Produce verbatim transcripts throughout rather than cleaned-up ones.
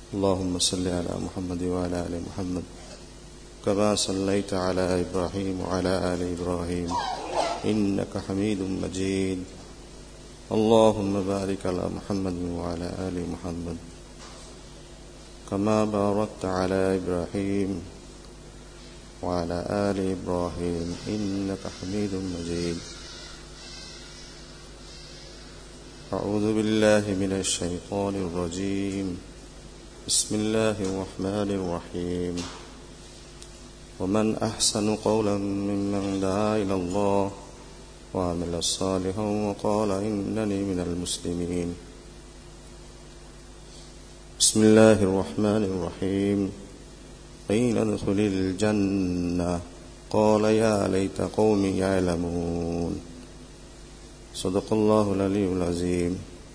اللهم صل على محمد وعلى آل محمد كما صليت على إبراهيم وعلى آل إبراهيم إنك حميد مجيد. اللهم بارك على محمد وعلى آل محمد كما باركت على إبراهيم وعلى آل إبراهيم إنك حميد مجيد. أعوذ بالله من الشيطان الرجيم. بسم الله الرحمن الرحيم. ومن أحسن قولا ممن دعا إلى الله وعمل صالحا وقال إنني من المسلمين. بسم الله الرحمن الرحيم. قيل ادخل الجنة قال يا ليت قومي يعلمون. صدق الله العلي العظيم.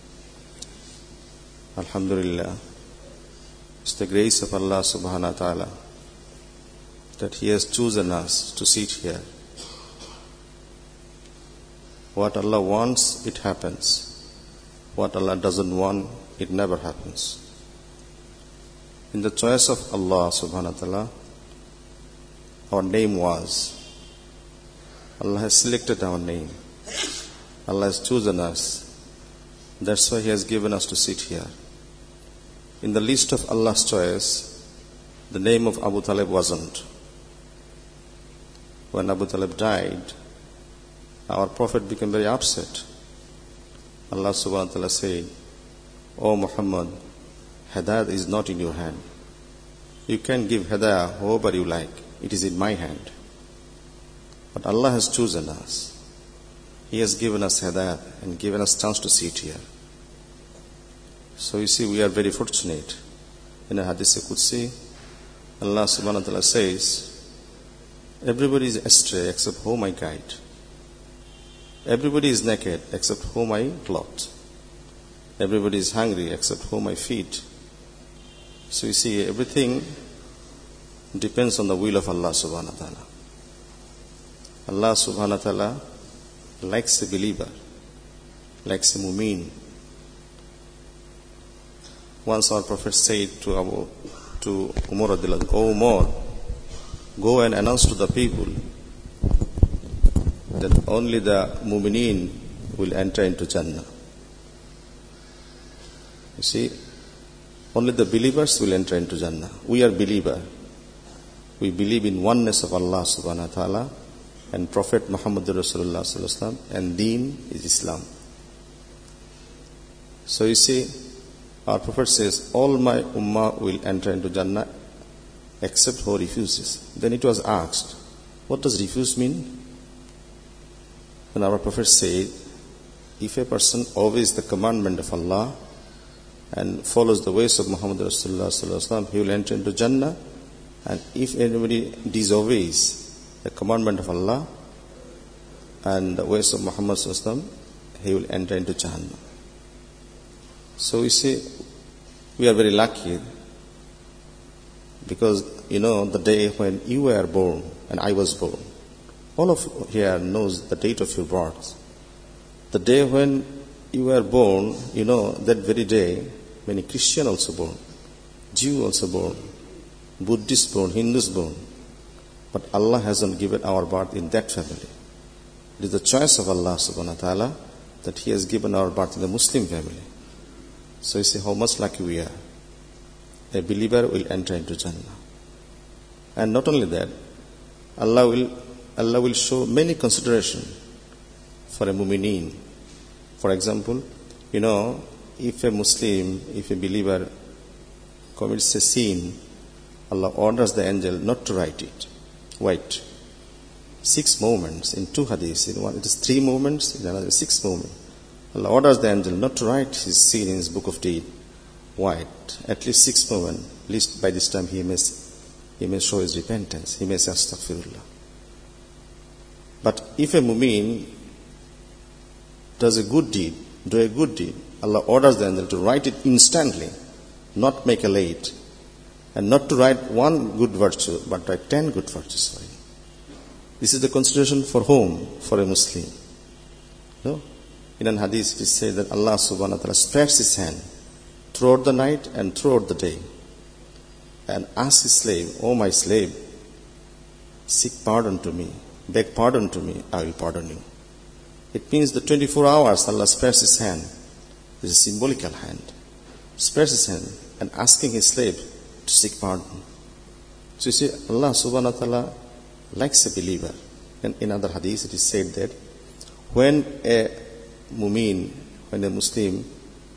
Alhamdulillah. It's the grace of Allah subhanahu wa ta'ala that He has chosen us to sit here. What Allah wants, it happens. What Allah doesn't want, it never happens. In the choice of Allah subhanahu wa ta'ala, our name was. Allah has selected our name. Allah has chosen us. That's why He has given us to sit here. In the list of Allah's choice, the name of Abu Talib wasn't. When Abu Talib died, our Prophet became very upset. Allah subhanahu wa ta'ala said, O Muhammad, Hidayat is not in your hand. You can give Hidayah whoever you like. It is in my hand. But Allah has chosen us. He has given us Hidayat and given us chance to sit here. So you see, we are very fortunate. In a Hadith Qudsi, Allah subhanahu wa ta'ala says, everybody is astray except whom I guide. Everybody is naked except whom I clothe. Everybody is hungry except whom I feed. So you see, everything depends on the will of Allah subhanahu wa ta'ala. Allah subhanahu wa ta'ala likes a believer, likes a mu'min. Once our Prophet said to Abu, to Umar radhiyallahu anhu, O Umar, go and announce to the people that only the mu'mineen will enter into Jannah. You see, only the believers will enter into Jannah. We are believer. We believe in oneness of Allah subhanahu wa ta'ala and Prophet Muhammad Rasulullah sallallahu alaihi wasallam, and Deen is Islam. So you see, our Prophet says, all my ummah will enter into Jannah except who refuses. Then it was asked, what does refuse mean? And our Prophet said, if a person obeys the commandment of Allah and follows the ways of Muhammad Rasulullah sallallahu alaihi wasallam, he will enter into Jannah. And if anybody disobeys the commandment of Allah and the ways of Muhammad sallallahu alaihi wasallam, he will enter into Jannah. So we see, we are very lucky because, you know, the day when you were born and I was born, all of you here knows the date of your birth. The day when you were born, you know, that very day, many Christians also born, Jew also born, Buddhist born, Hindus born. But Allah hasn't given our birth in that family. It is the choice of Allah subhanahu wa ta'ala that He has given our birth in the Muslim family. So you see how much lucky we are. A believer will enter into Jannah. And not only that, Allah will Allah will show many consideration for a mu'mineen. For example, you know, if a Muslim, if a believer commits a sin, Allah orders the angel not to write it. Wait. Six moments in two hadiths. In one it is three moments, in another six moments. Allah orders the angel not to write his sin in his book of deed. Why? At least six moments. At least by this time he may, he may show his repentance. He may say astaghfirullah. But if a mu'min does a good deed, do a good deed, Allah orders the angel to write it instantly, not make a late, and not to write one good virtue, but write ten good virtues for him. This is the consideration for whom? For a Muslim. No? In an hadith it is said that Allah subhanahu wa ta'ala spreads His hand throughout the night and throughout the day. and ask his slave, "Oh my slave, seek pardon to me, beg pardon to me, I will pardon you." It means the twenty-four hours Allah spares his hand. It is a symbolical hand. Spares his hand and asking his slave to seek pardon. So you see, Allah subhanahu wa ta'ala likes a believer. And in other hadith it is said that when a mu'min, when a Muslim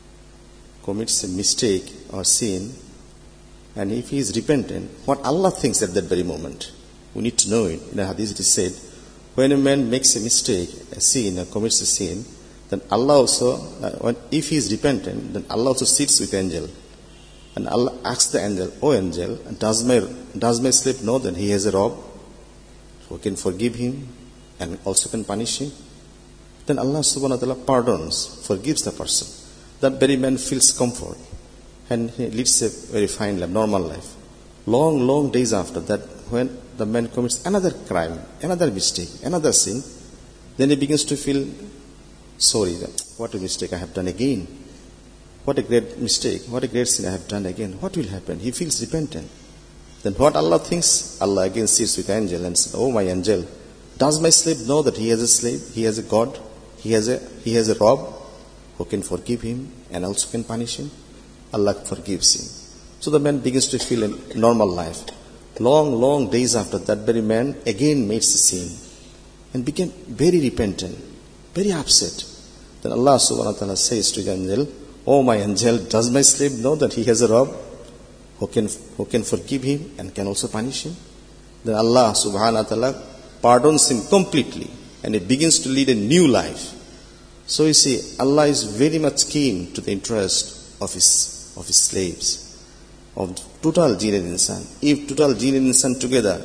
commits a mistake or sin, and if he is repentant, what Allah thinks at that very moment, we need to know it. In a hadith it is said, when a man makes a mistake, a sin, or commits a sin, then Allah also, uh, when, if he is repentant, then Allah also sits with the angel. And Allah asks the angel, "Oh angel, does my, does my slave know that he has a rob who can forgive him and also can punish him?" Then Allah subhanahu wa ta'ala pardons, forgives the person. That very man feels comfort and he leads a very fine life, normal life. Long, long days after that, when the man commits another crime, another mistake, another sin, then he begins to feel sorry. What a mistake I have done again. What a great mistake, what a great sin I have done again. What will happen? He feels repentant. Then what Allah thinks? Allah again sits with the angel and says, "Oh my angel, does my slave know that he has a slave, he has a God, he has a he has a Rob who can forgive him and also can punish him?" Allah forgives him. So the man begins to feel a normal life. Long, long days after that, very man again makes a sin and became very repentant, very upset. Then Allah subhanahu wa ta'ala says to the angel, "Oh my angel, does my slave know that he has a Rob who can who can forgive him and can also punish him?" Then Allah subhanahu wa ta'ala pardons him completely and he begins to lead a new life. So you see, Allah is very much keen to the interest of his of his slaves, of total jinn and insan. If total jinn and insan together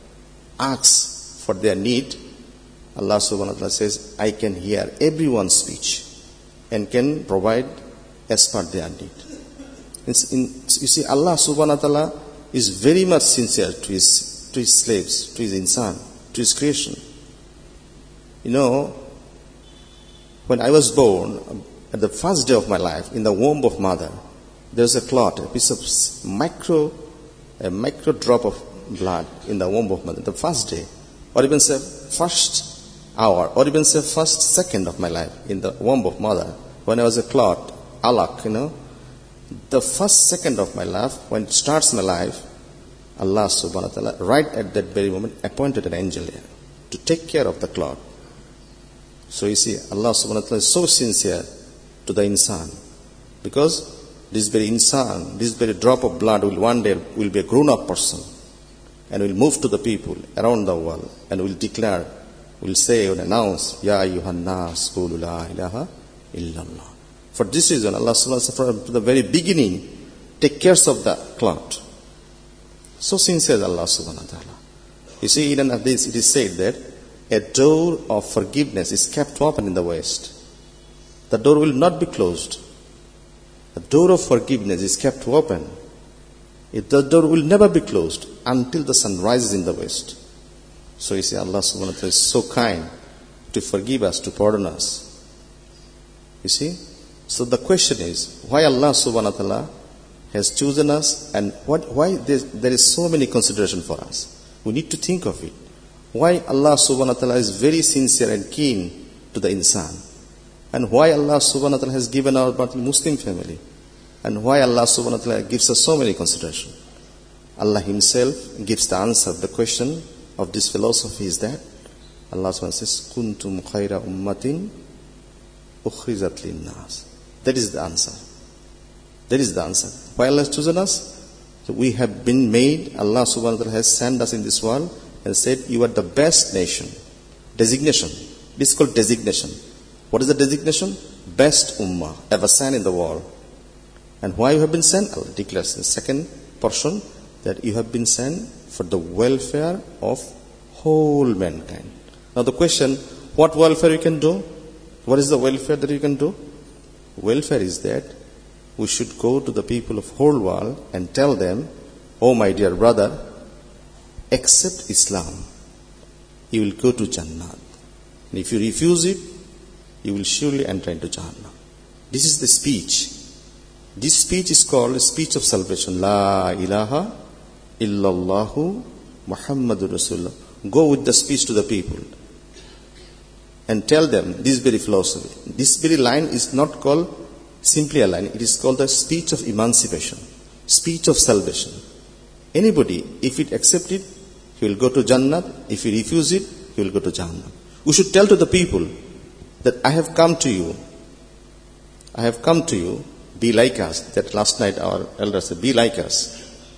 asks for their need, Allah subhanahu wa ta'ala says, "I can hear everyone's speech and can provide as per their need." In, you see, Allah subhanahu wa ta'ala is very much sincere to his to his slaves, to his insan, to his creation. You know, when I was born, at the first day of my life, in the womb of mother, there was a clot, a piece of micro, a micro drop of blood in the womb of mother. The first day, or even say first hour, or even say first second of my life in the womb of mother, when I was a clot, alaq, you know, the first second of my life, when it starts my life, Allah subhanahu wa ta'ala, right at that very moment, appointed an angel here to take care of the clot. So you see, Allah subhanahu wa ta'ala is so sincere to the insan, because this very insan, this very drop of blood will one day will be a grown-up person and will move to the people around the world and will declare, will say and announce, "Ya ayyuhan nas qulu la ilaha illallah." For this reason, Allah subhanahu wa ta'ala from the very beginning take care of the clot. So sincere Allah subhanahu wa ta'ala. You see, in this it is said that a door of forgiveness is kept open in the West. The door will not be closed. The door of forgiveness is kept open. It, the door will never be closed until the sun rises in the West. So you see, Allah subhanahu wa ta'ala is so kind to forgive us, to pardon us. You see? So the question is, why Allah subhanahu wa ta'ala has chosen us, and what, why there is so many consideration for us. We need to think of it. Why Allah subhanahu wa ta'ala is very sincere and keen to the insan. And why Allah subhanahu wa ta'ala has given our Muslim family. And why Allah subhanahu wa ta'ala gives us so many consideration. Allah himself gives the answer. The question of this philosophy is that Allah subhanahu wa ta'ala says, "Kuntum khayra ummatin ukhrijat linnas." That is the answer. That is the answer. Why Allah has chosen us? So we have been made, Allah subhanahu wa ta'ala has sent us in this world and said, "You are the best nation." Designation. This is called designation. What is the designation? Best ummah ever sent in the world. And why you have been sent? Allah declares in the second portion that you have been sent for the welfare of whole mankind. Now the question, what welfare you can do? What is the welfare that you can do? Welfare is that we should go to the people of whole world and tell them, "Oh my dear brother, accept Islam. You will go to Jannah. And if you refuse it, you will surely enter into Jahannam." This is the speech. This speech is called a speech of salvation. La ilaha illallahu Muhammadur Rasulullah. Go with the speech to the people and tell them this very philosophy. This very line is not called simply a line. It is called the speech of emancipation, speech of salvation. Anybody, if it accept it, he will go to Jannah. If he refuse it, he will go to Jahannam. We should tell to the people that I have come to you. I have come to you. Be like us. That last night our elders said, be like us.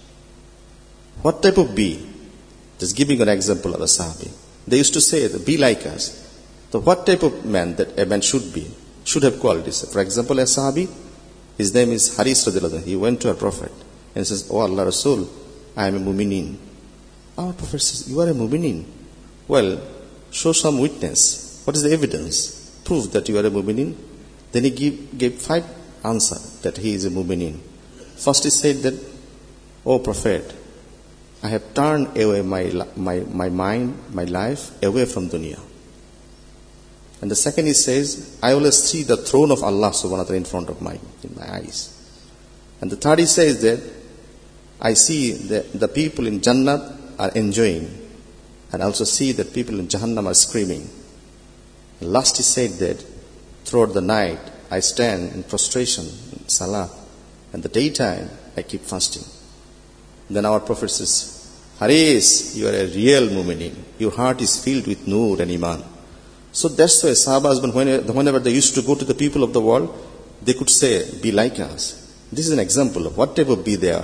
What type of be? Just giving an example of a Sahabi. They used to say, be like us. So what type of man that a man should be? Should have qualities. For example, a Sahabi, his name is Haris radhiyallahu anhu. He went to a prophet and says, oh Allah Rasul, I am a mu'mineen. Our prophet says, you are a mu'mineen. Well, show some witness. What is the evidence? Prove that you are a mu'mineen. Then he give, gave five answers that he is a mu'mineen. First he said that, oh prophet, I have turned away my, my, my mind, my life away from dunya. And the second he says, I always see the throne of Allah subhanahu wa ta'ala in front of my, in my eyes. And the third he says that, I see that the people in Jannah are enjoying, and also see that people in Jahannam are screaming. And last he said that, throughout the night, I stand in prostration, in salah, and the daytime, I keep fasting. Then our Prophet says, Haris, you are a real mu'mineen. Your heart is filled with nur and iman. So that's why Sahabas, whenever they used to go to the people of the world, they could say, be like us. This is an example of what type of be they are.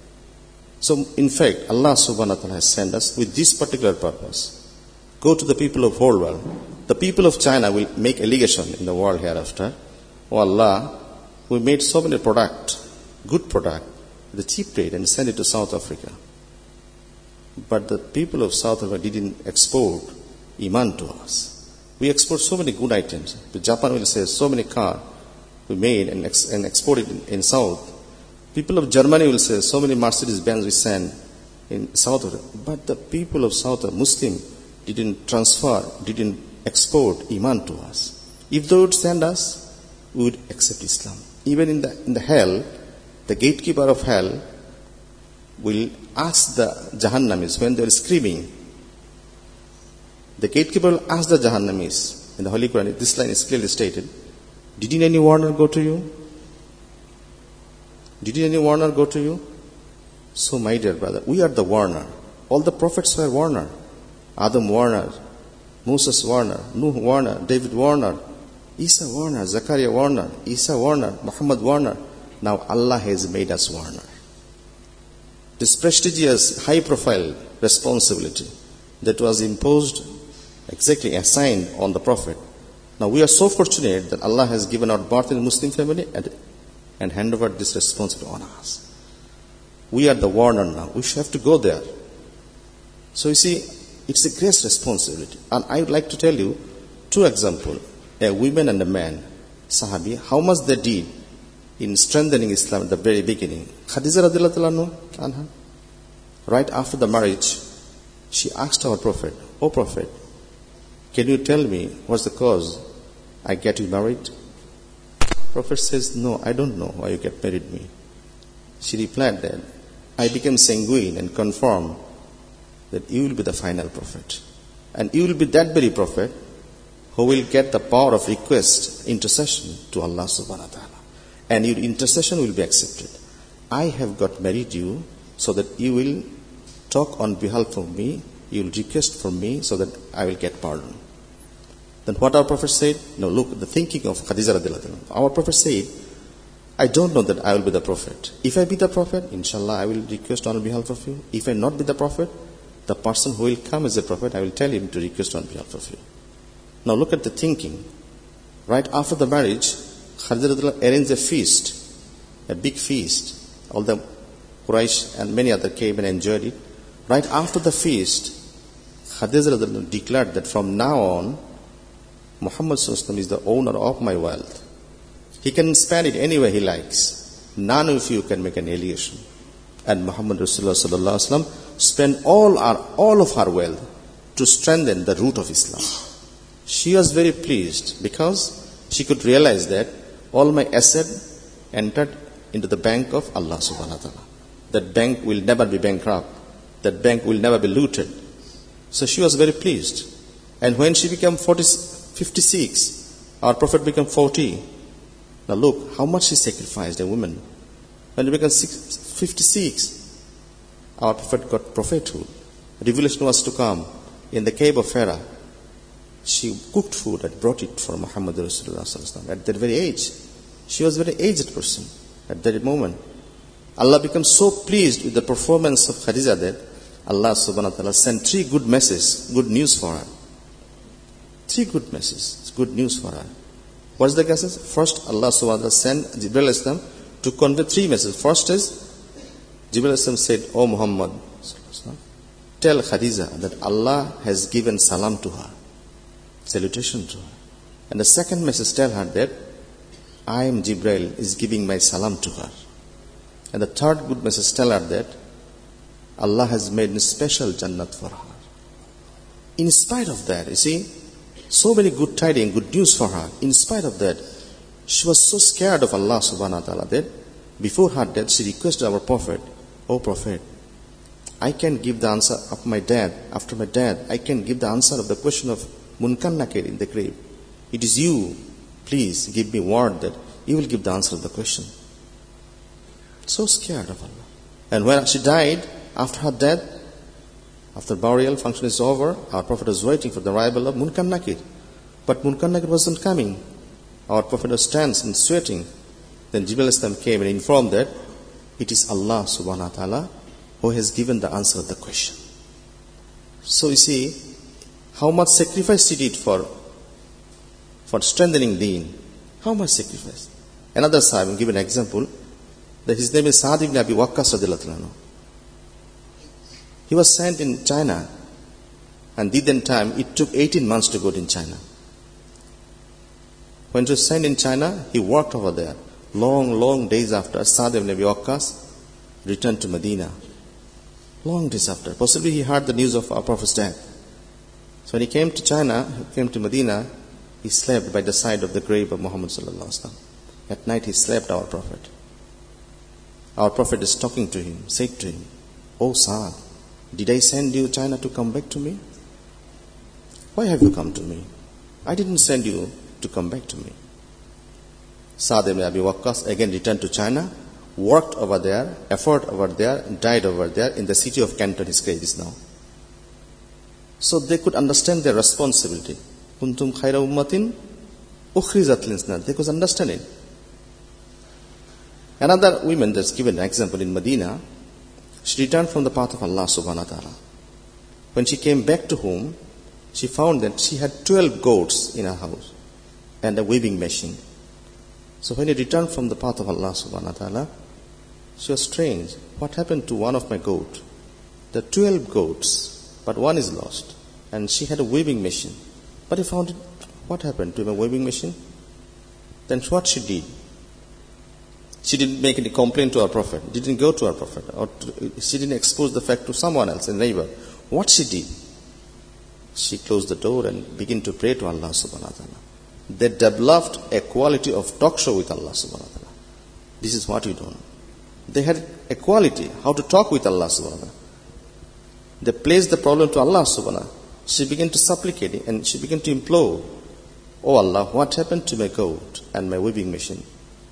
So in fact, Allah subhanahu wa ta'ala has sent us with this particular purpose. Go to the people of whole world. The people of China will make allegation in the world hereafter. Oh Allah, we made so many product, good product, the cheap rate, and send it to South Africa. But the people of South Africa didn't export iman to us. We export so many good items. But Japan will say so many cars we made and, ex- and exported in, in South. People of Germany will say so many Mercedes-Benz we send in South Africa. But the people of South Africa, Muslim, didn't transfer, didn't export iman to us. If they would send us, we would accept Islam. Even in the in the hell, the gatekeeper of hell will ask the Jahannamis when they are screaming. The gatekeeper will ask the Jahannamis in the Holy Quran. This line is clearly stated. Didn't any warner go to you? Didn't any warner go to you? So, my dear brother, we are the warner. All the prophets were warner. Adam warner, Moses warner, Nuh warner, David warner, Isa warner, Zakaria warner, Isa warner, Muhammad warner. Now Allah has made us warner. This prestigious, high-profile responsibility that was imposed, exactly assigned on the Prophet. Now we are so fortunate that Allah has given our birth in a Muslim family and, and hand over this responsibility on us. We are the warner now. We should have to go there. So you see, it's a great responsibility. And I would like to tell you two examples. A woman and a man, Sahabi, how much they did in strengthening Islam at the very beginning. Khadija radhiyallahu anha, right after the marriage, she asked our Prophet, "Oh Prophet, can you tell me what's the cause I get you married?" Prophet says, "No, I don't know why you get married me." She replied that, "I became sanguine and confirmed that you will be the final prophet. And you will be that very prophet who will get the power of request, intercession to Allah subhanahu wa ta'ala. And your intercession will be accepted. I have got married you so that you will talk on behalf of me, you will request from me so that I will get pardon." Then what our Prophet said? No, look, the thinking of Khadija radhiyallahu anha. Our Prophet said, "I don't know that I will be the prophet. If I be the prophet, inshallah, I will request on behalf of you. If I not be the prophet, the person who will come as a prophet, I will tell him to request on behalf of you." Now look at the thinking. Right after the marriage, Khadija arranged a feast, a big feast. All the Quraysh and many other came and enjoyed it. Right after the feast, Khadija declared that from now on, Muhammad sallallahu alaihi wasallam is the owner of my wealth. He can spend it any way he likes. None of you can make an allegation. And Muhammad Rasulullah sallallahu alaihi wasallam spent all our all of her wealth to strengthen the root of Islam. She was very pleased because she could realize that all my asset entered into the bank of Allah subhanahu wa ta'ala. That bank will never be bankrupt. that bank will never be looted. So she was very pleased. And when she became forty, fifty-six, our Prophet became forty. Now look, how much she sacrificed, a woman. When he became fifty-six, our Prophet got prophethood. Revelation was to come. In the cave of Hira, she cooked food and brought it for Muhammad Rasulullah at that very age. She was a very aged person at that moment. Allah became so pleased with the performance of Khadija that Allah subhanahu wa ta'ala sent three good messages, good news for her. Three good messages, good news for her. What is the message? First, Allah subhanahu wa ta'ala sent Jibreel alayhi salam to convey three messages. First is, Jibreel alayhi salam said, O Muhammad, tell Khadija that Allah has given salam to her, salutation to her. And the second message, tell her that I am Jibreel is giving my salam to her. And the third good message, tell her that Allah has made a special Jannat for her. In spite of that, you see, so many good tidings, good news for her. In spite of that, she was so scared of Allah subhanahu wa ta'ala that before her death, she requested our Prophet, O Prophet, I can give the answer of my dad, after my dad, I can give the answer of the question of Munkar Nakir in the grave. It is you, please give me word that you will give the answer of the question. So scared of Allah. And when she died, after her death, after burial function is over, our Prophet was waiting for the arrival of Munkar Nakir. But Munkar Nakir wasn't coming. Our Prophet was tense and sweating. Then Jibreel alayhi salam came and informed that it is Allah subhanahu wa ta'ala who has given the answer of the question. So you see, how much sacrifice she did for, for strengthening deen. How much sacrifice. Another Sahib, I'll give an example. That his name is Sa'd ibn Abi Waqqas radhiyallahu anhu. He was sent in China, and at that time it took eighteen months to go in China. When he was sent in China, he worked over there. Long, long days after, Sa'd ibn Abi Waqqas returned to Medina. Long days after. Possibly he heard the news of our Prophet's death. So when he came to China, he came to Medina, he slept by the side of the grave of Muhammad sallallahu alaihi wasallam. At night he slept, our Prophet. Our Prophet is talking to him, said to him, O Sa'd, did I send you China to come back to me? Why have you come to me? I didn't send you to come back to me. Sa'd ibn Abi Waqqas again returned to China, worked over there, effort over there, died over there in the city of Canton. His grave is now. So they could understand their responsibility. Kuntum khayra ummatin ukhrijat lin-nas. They could understand it. Another woman that's given an example in Medina, she returned from the path of Allah subhanahu wa ta'ala. When she came back to home, she found that she had twelve goats in her house and a weaving machine. So when he returned from the path of Allah subhanahu wa ta'ala, she was strange. What happened to one of my goats? There are twelve goats, but one is lost. And she had a weaving machine. But he found it, what happened to my weaving machine? Then what she did? She didn't make any complaint to her Prophet, didn't go to her Prophet, or to, she didn't expose the fact to someone else, a neighbor. What she did? She closed the door and began to pray to Allah subhanahu wa ta'ala. They developed a quality of talk show with Allah subhanahu wa ta'ala. This is what we do. They had a quality, how to talk with Allah subhanahu wa ta'ala. They placed the problem to Allah subhanahu wa ta'ala. She began to supplicate and she began to implore, Oh Allah, what happened to my goat and my weaving machine?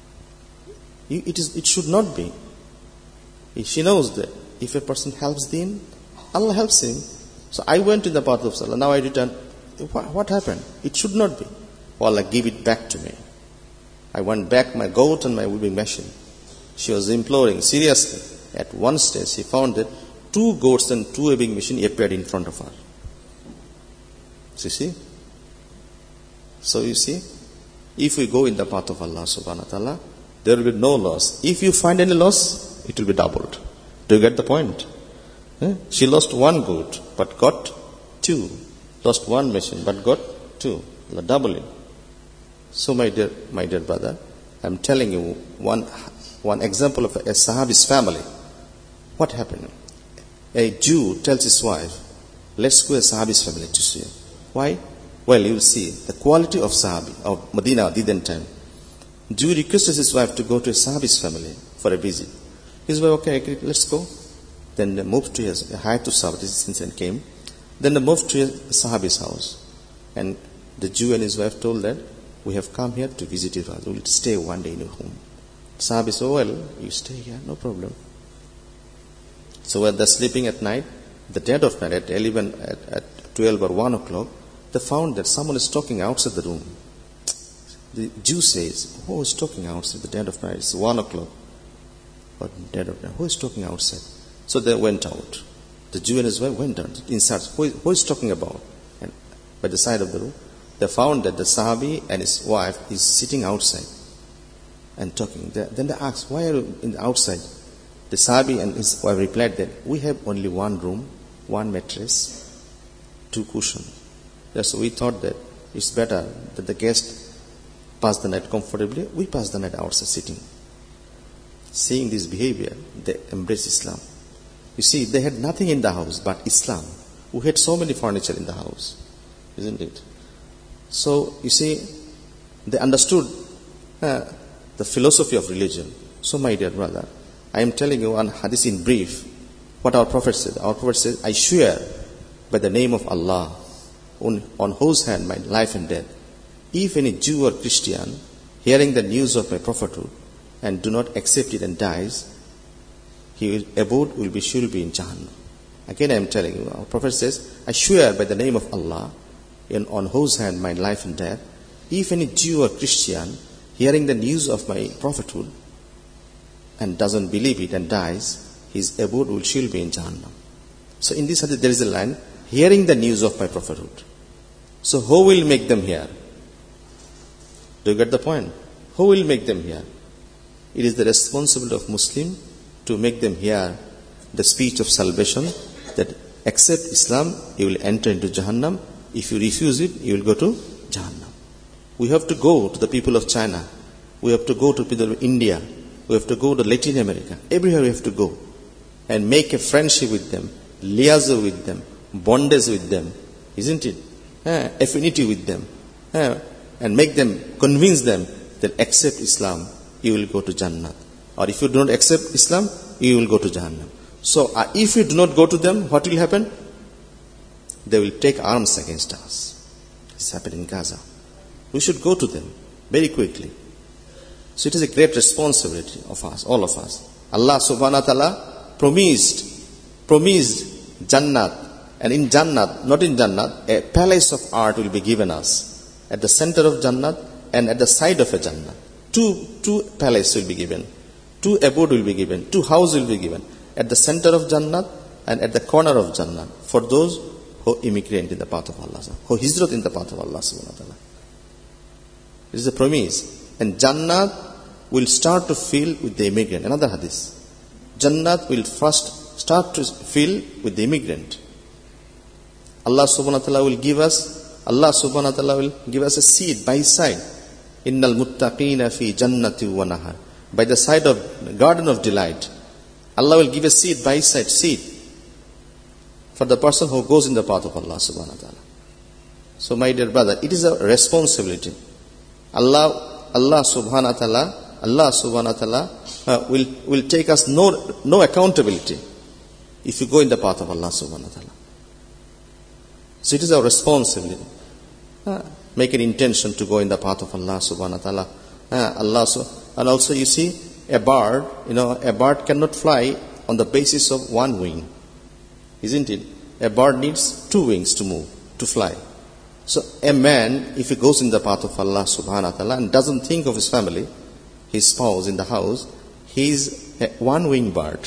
It is. It should not be. She knows that if a person helps deen, Allah helps him. So I went in the path of Salah. Now I return. What, what happened? It should not be. Oh Allah, give it back to me. I want back my goat and my weaving machine. She was imploring seriously. At one stage, she found that two goats and two weaving machine appeared in front of her. So you see? So you see, if we go in the path of Allah subhanahu wa ta'ala, there will be no loss. If you find any loss, it will be doubled. Do you get the point? Eh? She lost one goat, but got two. Lost one machine, but got two. Doubling. So my dear, my dear brother, I'm telling you one, one example of a Sahabi's family. What happened? A Jew tells his wife, let's go to Sahabi's family to see him. Why? Well, you will see the quality of Sahabi, of Medina at that time. Jew requested his wife to go to a Sahabi's family for a visit. His wife, okay, let's go. Then they moved to his, hired to Sahabi since and came. Then they moved to a Sahabi's house. And the Jew and his wife told that, we have come here to visit your house. We will stay one day in your home. Sahabi said, oh, well, you stay here, no problem. So when they're sleeping at night, the dead of night, at eleven, at, at twelve or one o'clock, they found that someone is talking outside the room. The Jew says, who is talking outside the dead of night? It's one o'clock. But dead of night, who is talking outside? So they went out. The Jew and his wife went out inside. Who is, who is talking about? And by the side of the room, they found that the Sahabi and his wife is sitting outside and talking. Then they asked, why are you in the outside? The Sahabi and his wife replied that we have only one room, one mattress, two cushions. So we thought that it's better that the guest pass the night comfortably. We pass the night outside sitting. Seeing this behavior, they embraced Islam. You see, they had nothing in the house but Islam. We had so many furniture in the house, isn't it? So, you see, they understood uh, the philosophy of religion. So, my dear brother, I am telling you one hadith in brief, what our Prophet said. Our Prophet said, I swear by the name of Allah, on, on whose hand my life and death, if any Jew or Christian, hearing the news of my prophethood, and do not accept it and dies, his abode will be surely be in Jahannam. Again I am telling you, our Prophet says, I swear by the name of Allah, and on whose hand my life and death, if any Jew or Christian, hearing the news of my prophethood, and doesn't believe it and dies, his abode will surely be in Jahannam. So in this hadith there is a line, hearing the news of my prophethood. So who will make them hear? Do you get the point? Who will make them hear? It is the responsibility of Muslim to make them hear the speech of salvation, that accept Islam, you will enter into Jahannam. If you refuse it, you will go to Jahannam. We have to go to the people of China. We have to go to people of India. We have to go to Latin America. Everywhere we have to go and make a friendship with them, liaison with them, bondage with them, isn't it? Uh, affinity with them, uh, and make them, convince them that accept Islam, you will go to Jannah. Or if you do not accept Islam, you will go to Jahannam. So uh, if you do not go to them, what will happen? They will take arms against us. This happened in Gaza. We should go to them very quickly. So it is a great responsibility of us, all of us. Allah subhanahu wa ta'ala promised, promised Jannat. And in Jannat, not in Jannat, a palace of art will be given us. At the center of Jannat and at the side of a Jannat. Two, two palaces will be given. Two abode will be given. Two houses will be given. At the center of Jannat and at the corner of Jannat. For those who immigrate in the path of Allah. Who hijrat in the path of Allah subhanahu wa ta'ala. It is a promise. And Jannat will start to fill with the immigrant. Another hadith. Jannat will first start to fill with the immigrant. Allah subhanahu wa ta'ala will give us, Allah subhanahu wa ta'ala will give us a seat by his side. Innal muttaqina fi jannati wa nahar. By the side of the garden of delight. Allah will give a seat by his side, seat. For the person who goes in the path of Allah subhanahu wa ta'ala. So my dear brother, it is a responsibility. Allah, Allah subhanahu wa ta'ala, Allah subhanahu wa ta'ala uh, will, will take us no, no accountability if you go in the path of Allah subhanahu wa ta'ala. So it is our responsibility. Uh, make an intention to go in the path of Allah subhanahu wa ta'ala. Uh, Allah so, and also you see, a bird, you know, a bird cannot fly on the basis of one wing. Isn't it? A bird needs two wings to move, to fly. So a man, if he goes in the path of Allah subhanahu wa ta'ala and doesn't think of his family, his spouse in the house, he is a one-wing bird.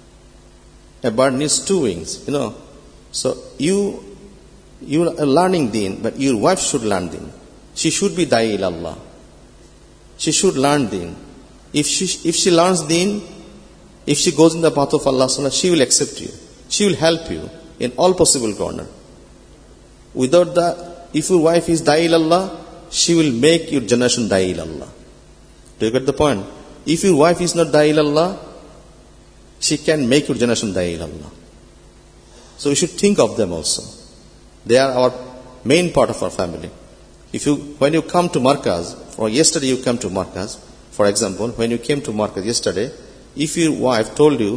A bird needs two wings, you know. So you you are learning deen, but your wife should learn deen. She should be da'i ila Allah. She should learn deen. If she if she learns deen, if she goes in the path of Allah, she will accept you. She will help you in all possible corner. Without the, if your wife is da'i ila Allah, she will make your generation da'i ila Allah. Do you get the point? If your wife is not da'i ila Allah, she can make your generation da'i ila Allah. So we should think of them also. They are our main part of our family. If you, when you come to Markaz, or yesterday you came to Markaz, for example, when you came to Markaz yesterday, if your wife told you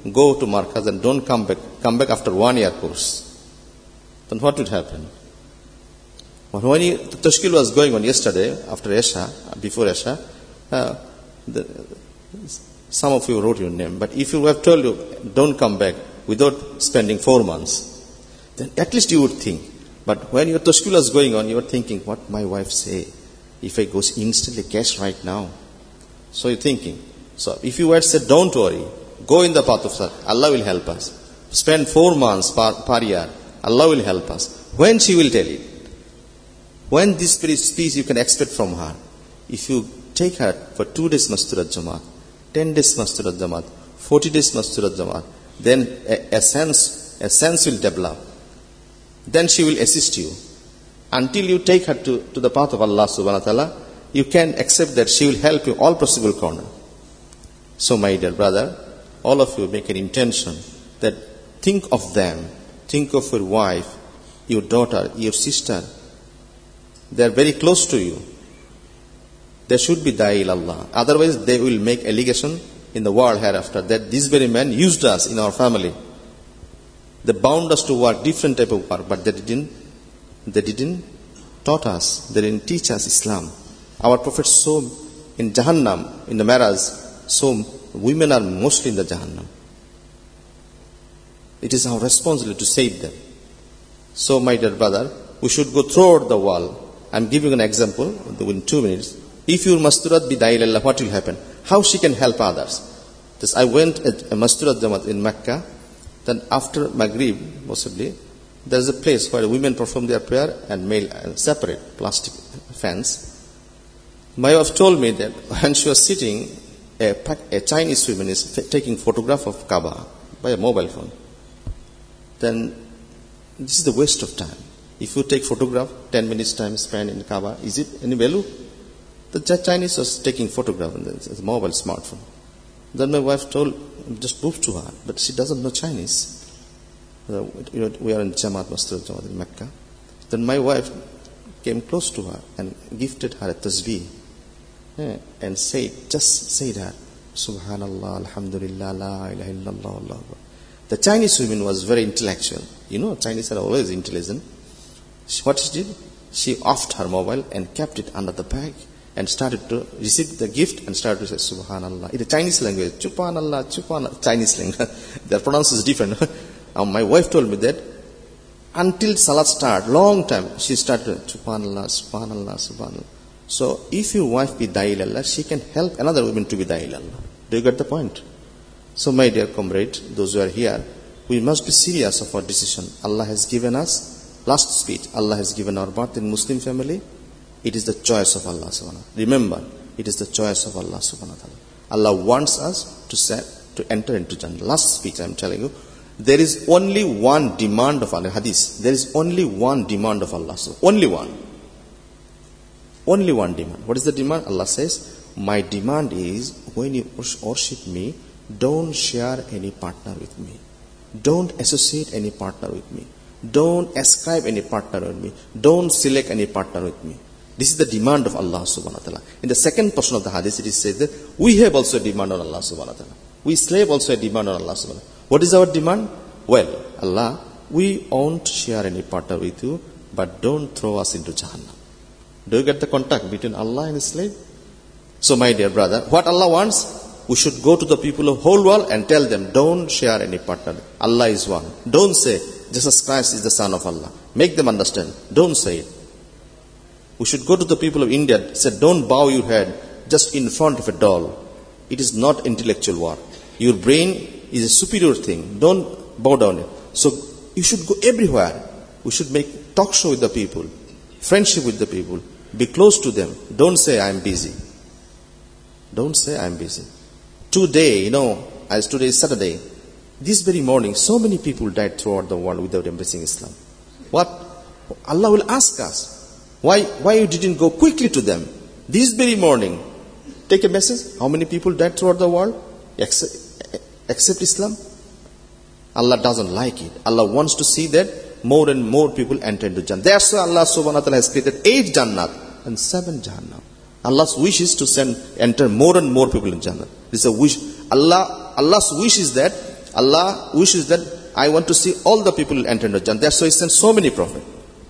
go to Markaz and don't come back, come back after one year course, then what would happen? When he, the tashkil was going on yesterday, after Isha, before Isha, uh, the, some of you wrote your name, but if you have told you, don't come back without spending four months, then at least you would think. But when your tashkil was going on, you were thinking, what my wife say? If I go instantly cash right now. So you're thinking. So if you had said, don't worry, go in the path of Sat, Allah will help us. Spend four months per, per year, Allah will help us. When she will tell it? When this speech you can expect from her? If you take her for two days Masturat Jamaat, ten days Masturat Jamaat, forty days Masturat Jamaat, then a, a sense, a sense will develop. Then she will assist you. Until you take her to, to the path of Allah subhanahu wa ta'ala, you can accept that she will help you all possible corner. So my dear brother, all of you make an intention that think of them, think of your wife, your daughter, your sister. They are very close to you. There should be da'i Allah. Otherwise they will make allegation in the world hereafter that this very man used us in our family. They bound us to work, different type of work, but they didn't, they didn't taught us, they didn't teach us Islam. Our Prophet saw in Jahannam, in the Mi'raj, so women are mostly in the Jahannam. It is our responsibility to save them. So my dear brother, we should go throughout the world. I'm giving an example in two minutes. If your Masturat be da'i ilallah, what will happen? How she can help others? This, I went at a Masturat Jamaat in Mecca. Then after Maghrib, possibly, there is a place where women perform their prayer and male and separate plastic fence. My wife told me that when she was sitting, a, a Chinese woman is f- taking photograph of Kaaba by a mobile phone. Then this is the waste of time. If you take photograph, ten minutes time spent in Kaaba, is it any value? The Chinese was taking photograph and it's a mobile smartphone. Then my wife told, just prove to her, but she doesn't know Chinese. Uh, you know, we are in Jamaat, Masjid Jamaat in Mecca. Then my wife came close to her and gifted her a tasbih. Yeah, and said, just said her, Subhanallah, Alhamdulillah, La ilaha illallah, Allah. The Chinese woman was very intellectual. You know, Chinese are always intelligent. She, what she did? She offed her mobile and kept it under the bag and started to receive the gift and started to say Subhanallah. In the Chinese language, Chupanallah, Chupanallah, Chinese language. Their pronunciation is different. um, my wife told me that until Salat start, long time, she started Subhanallah, Subhanallah, Subhanallah. So if your wife be da'i ilallah, she can help another woman to be da'i ilallah. Do you get the point? So my dear comrade, those who are here, we must be serious of our decision. Allah has given us, last speech, Allah has given our birth in Muslim family. It is the choice of Allah subhanahu wa ta'ala. Remember, it is the choice of Allah subhanahu wa ta'ala. Allah wants us to set, to enter into Jannah. Last speech I am telling you, there is only one demand of Allah. Hadith, there is only one demand of Allah. So only one. Only one demand. What is the demand? Allah says, my demand is, when you worship me, don't share any partner with me. Don't associate any partner with me. Don't ascribe any partner with me. Don't select any partner with me. This is the demand of Allah subhanahu wa ta'ala. In the second portion of the hadith, it is said that we have also a demand on Allah subhanahu wa ta'ala. We slave also a demand on Allah subhanahu wa ta'ala. What is our demand? Well, Allah, we won't share any partner with you, but don't throw us into Jahannam. Do you get the contact between Allah and His slave? So my dear brother, what Allah wants, we should go to the people of whole world and tell them, don't share any partner. Allah is one. Don't say, Jesus Christ is the Son of Allah. Make them understand. Don't say it. We should go to the people of India and say, don't bow your head just in front of a doll. It is not intellectual work. Your brain is a superior thing. Don't bow down it. So you should go everywhere. We should make talk show with the people, friendship with the people, be close to them. Don't say I am busy. Don't say I am busy. Today, you know, as today is Saturday, this very morning, so many people died throughout the world without embracing Islam. What? Allah will ask us, why, why you didn't go quickly to them? This very morning, take a message. How many people died throughout the world? Accept, accept Islam? Allah doesn't like it. Allah wants to see that more and more people enter into Jannah. That's why Allah subhanahu wa ta'ala has created eight Jannat and seven Jahannam. Allah's wish is to send, enter more and more people in Jannah. This is a wish. Allah, Allah's wish is that Allah wishes that I want to see all the people will enter into Jannah. That's why He sent so many prophets.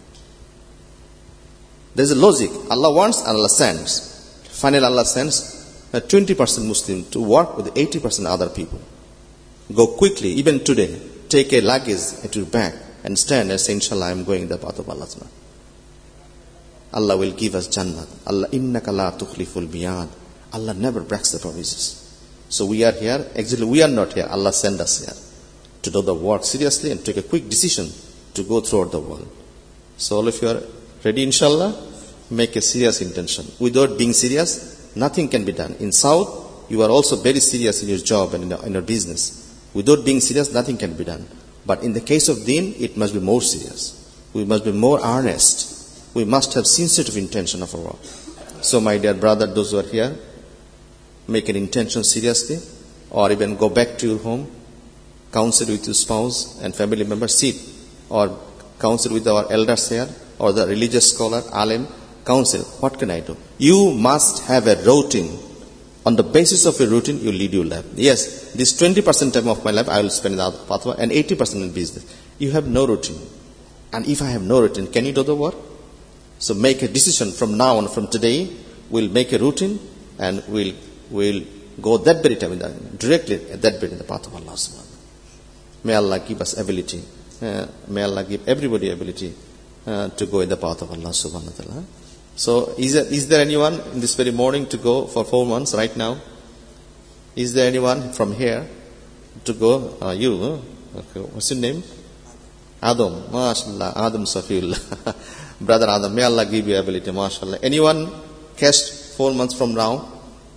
There's a logic. Allah wants and Allah sends. Finally, Allah sends a twenty percent Muslim to work with eighty percent other people. Go quickly, even today. Take a luggage at your back and stand and say, Inshallah, I am going in the path of Allah. Allah will give us Jannah. Allah, innaka la tukhliful miyad. Allah never breaks the promises. So we are here. Actually, we are not here. Allah sent us here to do the work seriously and take a quick decision to go throughout the world. So all of you are ready, inshallah? Make a serious intention. Without being serious, nothing can be done. In South, you are also very serious in your job and in your, in your business. Without being serious, nothing can be done. But in the case of deen, it must be more serious. We must be more earnest. We must have sincere intention of our work. So my dear brother, those who are here, make an intention seriously, or even go back to your home, counsel with your spouse and family members, sit, or counsel with our elders here, or the religious scholar, alim, counsel. What can I do? You must have a routine. On the basis of a routine, you lead your life. Yes, this twenty percent time of my life, I will spend in the pathway, and eighty percent in business. You have no routine. And if I have no routine, can you do the work? So make a decision from now on, from today, we'll make a routine, and we'll we'll go that very time, in the, directly at that very in the path of Allah subhanahu wa ta'ala. May Allah give us ability. Uh, may Allah give everybody ability uh, to go in the path of Allah subhanahu wa ta'ala. So, is there, is there anyone in this very morning to go for four months right now? Is there anyone from here to go? Uh, you? Huh? Okay. What's your name? Adam. MashaAllah. Adam Safiullah. Brother Adam, may Allah give you ability. MashaAllah. Anyone cast four months from now?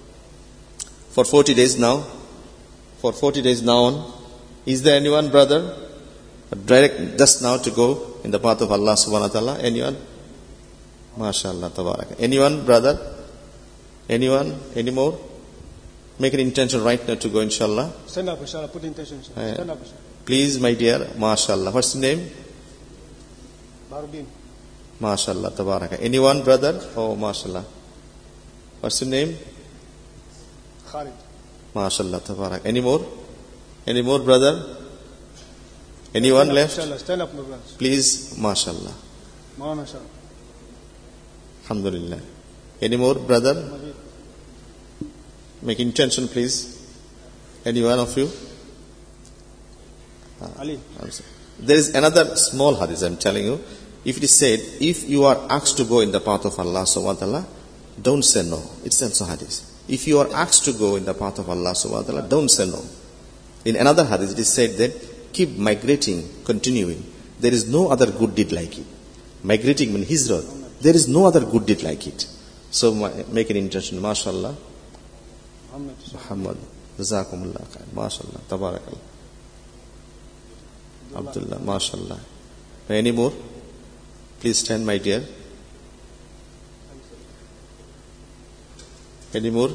For forty days now? For forty days now on? Is there anyone, brother, direct just now to go in the path of Allah subhanahu wa ta'ala? Anyone? MashaAllah, tabarak. Anyone, brother? Anyone? Any more? Make an intention right now to go, inshallah. Stand up, inshallah. Put intention, inshallah. Stand up, inshallah. Please, my dear, MashaAllah. What's your name? Baruddin. MashaAllah, tabarak. Anyone, brother? Oh, MashaAllah. What's your name? Khalid. MashaAllah, tabarak. Any more? Any more, brother? Anyone Stand up, left? inshallah. Stand up, my brother. Please, MashaAllah. Maulana, inshallah. Alhamdulillah. Any more, brother? Make intention, please. Any one of you? Ali. There is another small hadith, I am telling you. If it is said, if you are asked to go in the path of Allah subhanahu wa ta'ala, don't say no. It's also hadith. If you are asked to go in the path of Allah subhanahu wa ta'ala, don't say no. In another hadith, it is said that keep migrating, continuing. There is no other good deed like it. Migrating means hijrah. There is no other good deed like it. So make an intention. MashaAllah. Muhammad. Jazakumullah khair. MashaAllah. Tabarakallah. Abdullah. MashaAllah. Any more? Please stand, my dear. Any more?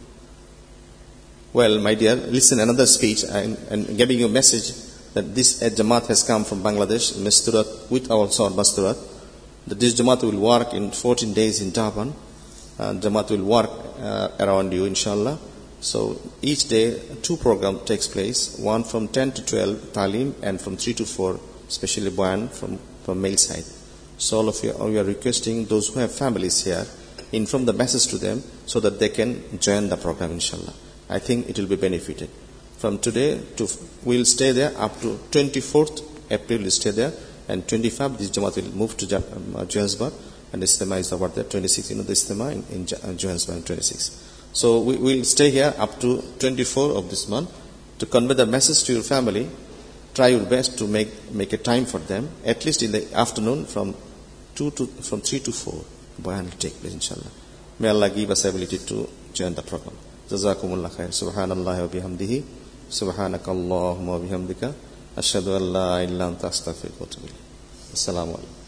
Well, my dear, listen another speech. I'm, I'm giving you a message that this Jamaat has come from Bangladesh, Masturat, with our son Masturat. That this Jamaat will work in fourteen days in Durban. And Jamaat will work uh, around you, inshallah. So each day, two programs takes place. One from ten to twelve, Talim, and from three to four, especially Bayan from, from male side. So all of you, we are requesting those who have families here, inform the message to them so that they can join the program, inshallah. I think it will be benefited. From today, to we'll stay there up to twenty-fourth April, we'll stay there. And twenty-fifth, this Jamaat will move to Johannesburg, and the Istima is about there. twenty-sixth, you know, the Istima in, in Johannesburg, twenty-sixth. So we will stay here up to twenty-fourth of this month to convey the message to your family. Try your best to make make a time for them, at least in the afternoon from two to from three to four. Bayan will take place, inshallah. May Allah give us ability to join the program. Jazakumullah khair. Subhanallah wa bihamdihi. Subhanakallahumma wa bihamdika. Ashhadu an la ilaha illa anta astaghfiruka wa atubu ilayk. Assalamu alaikum.